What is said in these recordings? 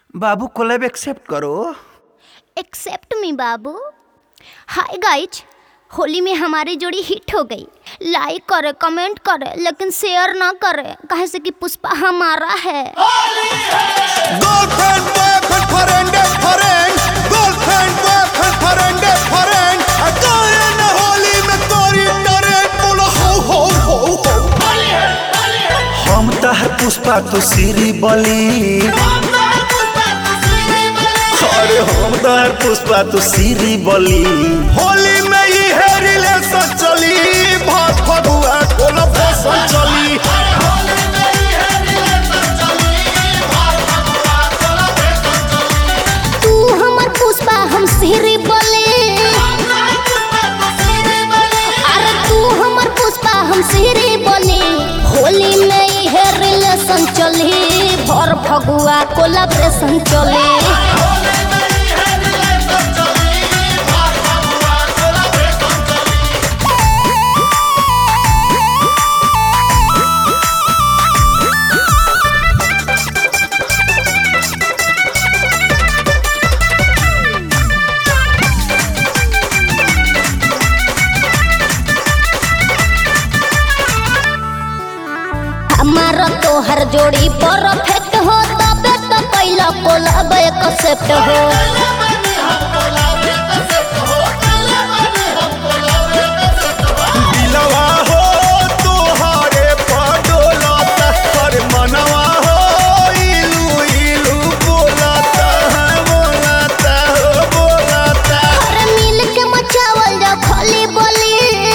बाबू collab accept करो। Accept me बाबू। हाय गाइज, होली में हमारी जोड़ी हिट हो गई। लाइक करे, कमेंट करे, लेकिन शेयर ना करे, कहे से कि पुष्पा हमारा है। हम तहर पुष्पा तो सीरी बली, अरे हम तहर पुष्पा तो सीरी बली। होली में ही है रिलेशन चली, भात फगुआ कोला फैशन चली। तू हमर पुष्पा हम सीरी बली, अरे तू हमर पुष्पा हम सीरी बली। होली में ही है रिलेशन चली, भर फगुआ कोलाब्रेशन चली। हमारा तोहर जोड़ी परफेक्ट हो, तबे तो पहला कोलैब एक्सेप्ट हो। दिलवा हो तोहरे पडोलता, अरे मनवा हो इलू इलू बोलता है, बोलता हो बोलता। अरे मिल के मचावल जा खोली बोली,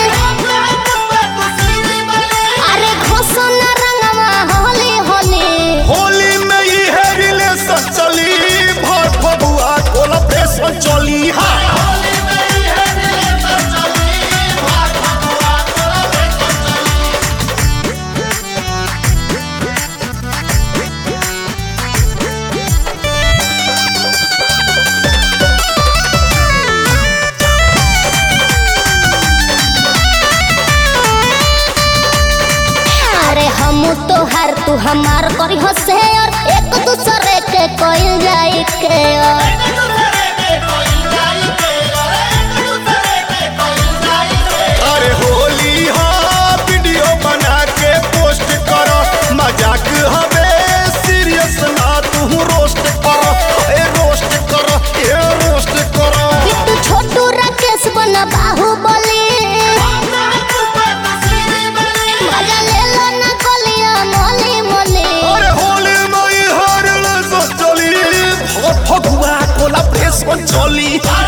अरे घोषण रंगवा होली होली। होली में ही है रिलेशन चली, भर फगुआ कोला फैशन चली। अरे हम तोहार तू हमार करी हो शेयर, एक दूसरे के कोई जाई के। अरे होली हाँ वीडियो बना के पोस्ट करो, मजाक हवे सीरियस ना तू रोस्ट करो, ए रोस्ट करो, ए रोस्ट करो। बिट्टू छोटू राकेश बना बाहुबली, मजा ले लो ना कोलिया मोली मोली। अरे होली में ही हर रिलेशन चली, भर फगुआ कोला फैशन चली।